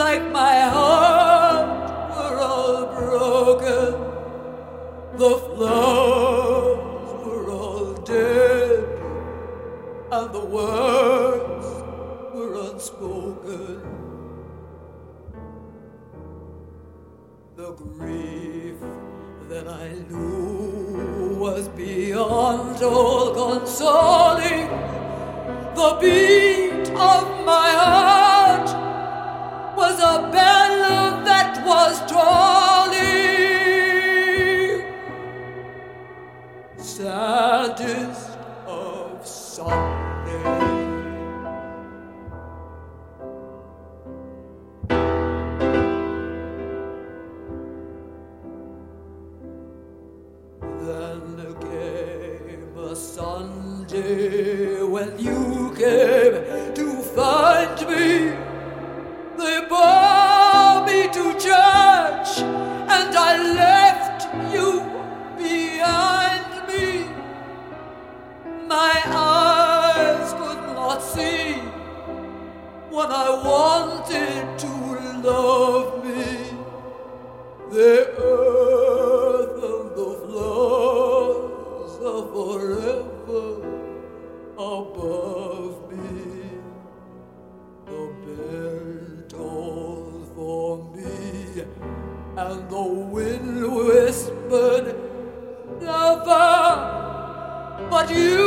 like my heart were all broken. The flowers were all dead, and the words were unspoken. The grief that I knew was beyond all consoling. The beat of my heart was a bell that was tolling. Saddest of Sundays. Then came a Sunday when you came to find me. They bore me to church, and I left you behind me. My eyes could not see when I wanted to love me. The earth and the flowers are forever above me. The bell tolled for me, and the wind whispered, never, but you